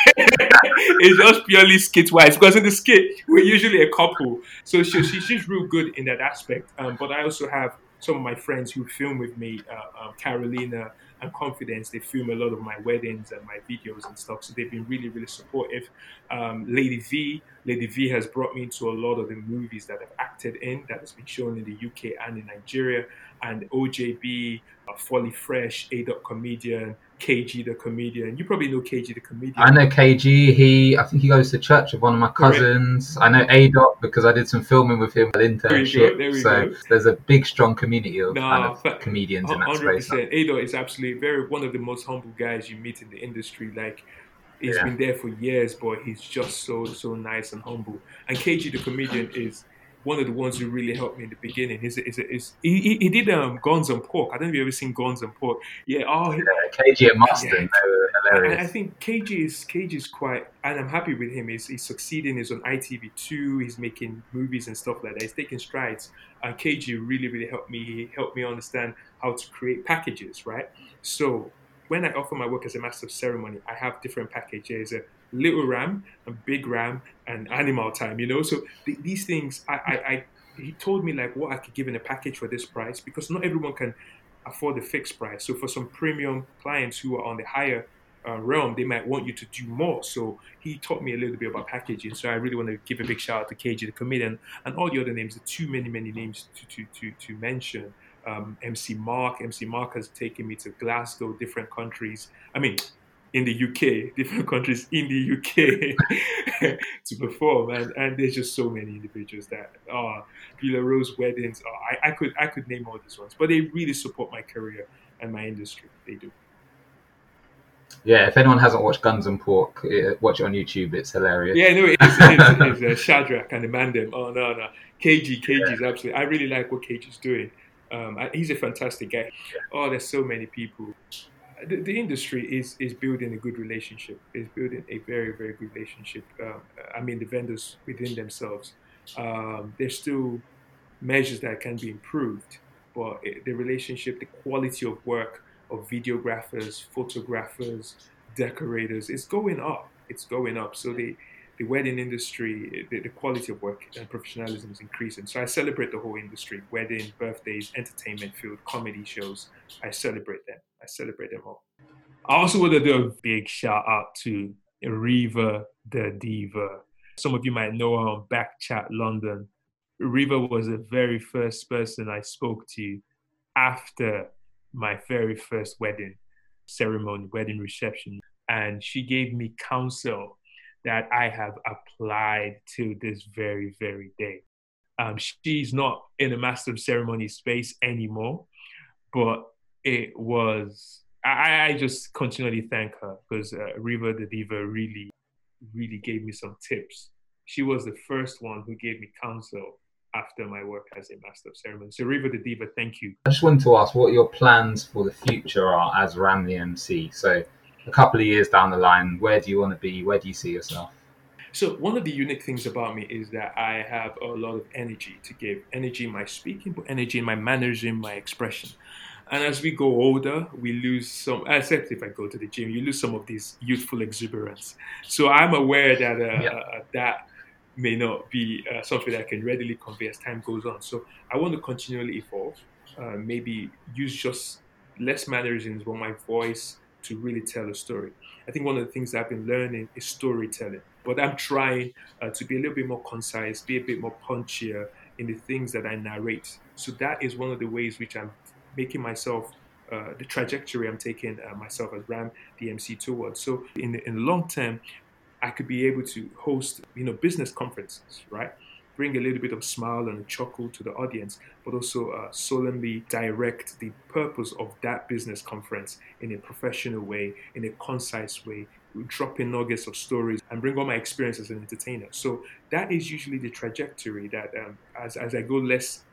B: it's just purely skit wise, because in the skit we're usually a couple, so she, she she's real good in that aspect. Um, but I also have some of my friends who film with me, uh, um, Carolina and Confidence. They film a lot of my weddings and my videos and stuff, so they've been really really supportive. Um, Lady V, Lady V has brought me into a lot of the movies that I've acted in that has been shown in the U K and in Nigeria. And O J B, uh, Folly Fresh, A Dot Comedian, K G the Comedian. You probably know K G the Comedian.
C: I know K G. He, I think he goes to church with one of my cousins. Correct. I know A Dot because I did some filming with him at internship. There we so go. There's a big, strong community of, no, kind of but, comedians in that one hundred percent.
B: Space. A Dot is absolutely very one of the most humble guys you meet in the industry. Like, he's yeah. been there for years, but he's just so so nice and humble. And K G the Comedian is one of the ones who really helped me in the beginning. Is is is he, he did um Guns and Pork. I don't know if you've ever seen Guns and Pork. Yeah, oh he,
C: yeah, K G and Mustang, yeah. They were hilarious.
B: I, I think K G is K G is quite, and I'm happy with him. He's he's succeeding. He's on I T V two. He's making movies and stuff like that. He's taking strides. And K G really really helped me. He helped me understand how to create packages. Right. So when I offer my work as a master of ceremony, I have different packages. A little ram, a big ram, and animal time, you know? So th- these things, I, I, I, he told me like what I could give in a package for this price, because not everyone can afford the fixed price. So for some premium clients who are on the higher uh, realm, they might want you to do more. So he taught me a little bit about packaging. So I really want to give a big shout out to K G the Comedian and all the other names, the too many, many names to, to, to, to mention. Um, M C Mark, M C Mark has taken me to Glasgow, different countries. I mean, in the U K, different countries in the U K to perform, and, and there's just so many individuals that are oh, Villa Rose weddings. Oh, I, I could I could name all these ones, but they really support my career and my industry. They do.
C: Yeah, if anyone hasn't watched Guns and Pork, watch it on YouTube. It's hilarious.
B: Yeah, no, it is. It is, it is uh, Shadrach and the Mandem. Oh no, no, K G, K G yeah. is absolutely. I really like what K G is doing. Um, he's a fantastic guy. Yeah. Oh, there's so many people. The, the industry is is building a good relationship. Is building a very very good relationship. Um, I mean, the vendors within themselves. Um, there's still measures that can be improved, but it, the relationship, the quality of work of videographers, photographers, decorators is going up. It's going up. So the the wedding industry, the, the quality of work and professionalism is increasing. So I celebrate the whole industry: wedding, birthdays, entertainment field, comedy shows. I celebrate them. I celebrate them all. I also want to do a big shout out to Riva the Diva. Some of you might know her on Backchat London. Riva was the very first person I spoke to after my very first wedding ceremony, wedding reception. And she gave me counsel that I have applied to this very, very day. Um, she's not in the master of ceremony space anymore, but it was, I, I just continually thank her because uh, Riva the Diva really, really gave me some tips. She was the first one who gave me counsel after my work as a master of ceremony. So Riva the Diva, thank you.
C: I just wanted to ask what your plans for the future are as Ram the M C. So a couple of years down the line, where do you want to be? Where do you see yourself?
B: So one of the unique things about me is that I have a lot of energy to give. Energy in my speaking, but energy in my mannerism, my expression. And as we go older, we lose some, except if I go to the gym, you lose some of this youthful exuberance. So I'm aware that uh, yeah. uh, that may not be uh, something that I can readily convey as time goes on. So I want to continually evolve, uh, maybe use just less mannerisms, but my voice to really tell a story. I think one of the things that I've been learning is storytelling, but I'm trying uh, to be a little bit more concise, be a bit more punchier in the things that I narrate. So that is one of the ways which I'm making myself, uh, the trajectory I'm taking uh, myself as Ram the M C towards. So in the, in the long term, I could be able to host, you know, business conferences, right? Bring a little bit of smile and a chuckle to the audience, but also uh, solemnly direct the purpose of that business conference in a professional way, in a concise way, drop in nuggets of stories and bring all my experience as an entertainer. So that is usually the trajectory that um, as, as I go less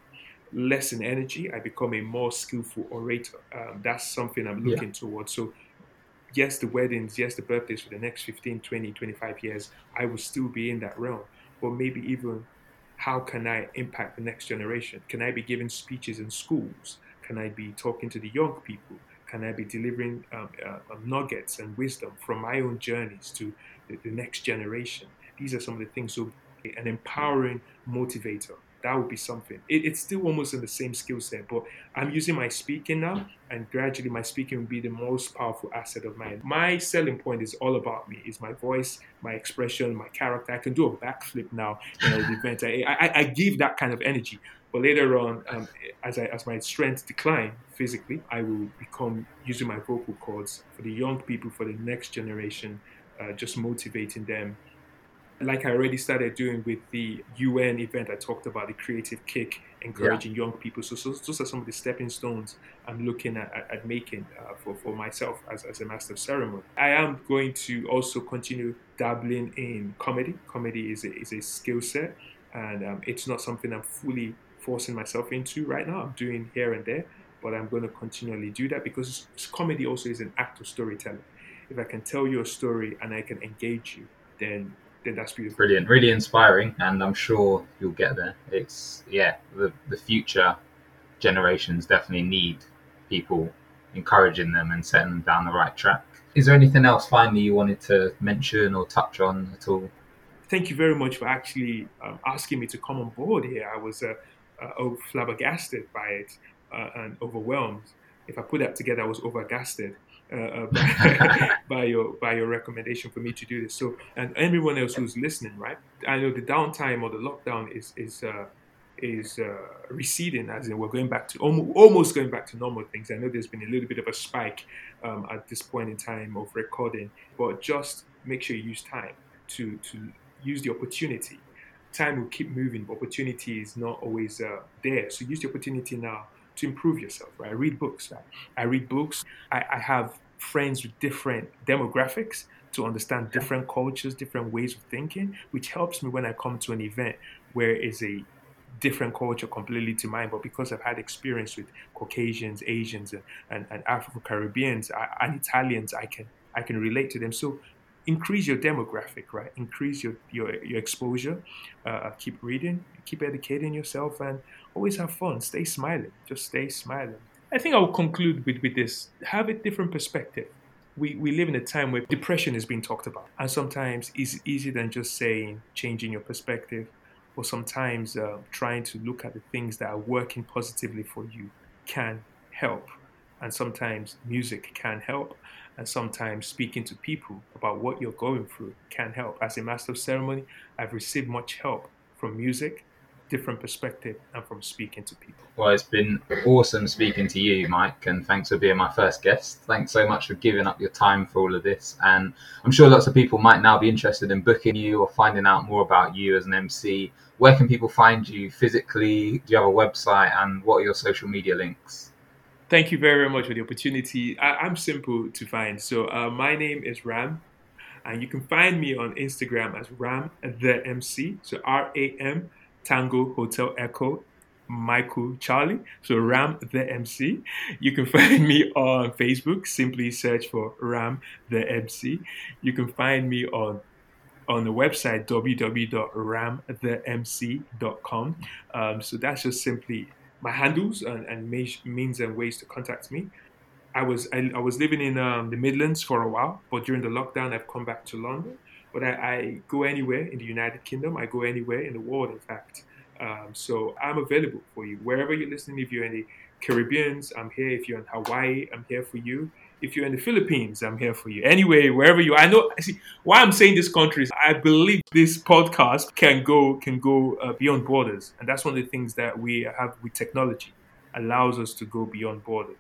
B: less in energy, I become a more skillful orator. Um, that's something I'm
C: Yeah.
B: looking towards. So yes, the weddings, yes, the birthdays for the next fifteen, twenty, twenty-five years, I will still be in that realm. But maybe even how can I impact the next generation? Can I be giving speeches in schools? Can I be talking to the young people? Can I be delivering um, uh, nuggets and wisdom from my own journeys to the, the next generation? These are some of the things. So, an empowering motivator. That would be something. It, it's still almost in the same skill set, but I'm using my speaking now, and gradually my speaking will be the most powerful asset of mine. My selling point is all about me. It's my voice, my expression, my character. I can do a backflip now in an event. I, I, I give that kind of energy. But later on, um, as I as my strength decline physically, I will become using my vocal cords for the young people, for the next generation, uh, just motivating them like I already started doing with the U N event I talked about, the creative kick,
C: Yeah.
B: encouraging young people. So, so those are some of the stepping stones I'm looking at, at, at making uh, for, for myself as, as a master of ceremony. I am going to also continue dabbling in comedy. Comedy is a, is a skill set, and um, it's not something I'm fully forcing myself into right now. I'm doing here and there, but I'm going to continually do that because comedy also is an act of storytelling. If I can tell you a story and I can engage you, then then that's beautiful.
C: Brilliant, really inspiring, and I'm sure you'll get there. It's yeah, the the future generations definitely need people encouraging them and setting them down the right track. Is there anything else finally you wanted to mention or touch on at all?
B: Thank you very much for actually um, asking me to come on board here. I was uh, uh, flabbergasted by it uh, and overwhelmed. If I put that together, I was overgasted uh, uh, by, by your by your recommendation for me to do this. So, and everyone else who's listening, right? I know the downtime or the lockdown is is uh, is uh, receding, as in we're going back to almost, almost going back to normal things. I know there's been a little bit of a spike um, at this point in time of recording, but just make sure you use time to to use the opportunity. Time will keep moving, but opportunity is not always uh, there. So use the opportunity now to improve yourself, right? Read books, right? I read books. I, I have friends with different demographics to understand different cultures, different ways of thinking, which helps me when I come to an event where it's a different culture completely to mine. But because I've had experience with Caucasians, Asians, and, and, and Afro-Caribbeans and Italians, I can I can relate to them. So increase your demographic, right? Increase your your, your exposure. Uh, keep reading, keep educating yourself, and always have fun. Stay smiling. Just stay smiling. I think I will conclude with, with this. Have a different perspective. We, we live in a time where depression is being talked about. And sometimes it's easier than just saying changing your perspective, or sometimes uh, trying to look at the things that are working positively for you can help. And sometimes music can help. And sometimes speaking to people about what you're going through can help. As a master of ceremony, I've received much help from music, different perspective, and from speaking to people.
C: Well, it's been awesome speaking to you, Mike, and thanks for being my first guest. Thanks so much for giving up your time for all of this. And I'm sure lots of people might now be interested in booking you or finding out more about you as an M C. Where can people find you physically? Do you have a website? And what are your social media links?
B: Thank you very, very much for the opportunity. I, I'm simple to find. So uh, my name is Ram, and you can find me on Instagram as Ram the M C. So R A M Tango Hotel Echo Michael Charlie. So Ram the M C. You can find me on Facebook. Simply search for Ram the M C. You can find me on on the website w w w dot ram the m c dot com. Um, so that's just simply my handles and, and means and ways to contact me. I was I, I was living in um, the Midlands for a while, but during the lockdown, I've come back to London. But I, I go anywhere in the United Kingdom. I go anywhere in the world, in fact. Um, so I'm available for you wherever you're listening. If you're in the Caribbeans, I'm here. If you're in Hawaii, I'm here for you. If you're in the Philippines, I'm here for you. Anyway, wherever you are, I know. See, why I'm saying this countries, I believe this podcast can go can go uh, beyond borders, and that's one of the things that we have with technology allows us to go beyond borders.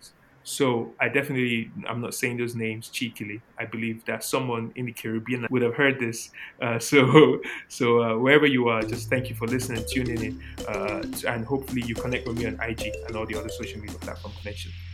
B: So I definitely, I'm not saying those names cheekily. I believe that someone in the Caribbean would have heard this. Uh, so so uh, wherever you are, just thank you for listening, tuning in, uh, and hopefully you connect with me on I G and all the other social media platform connections.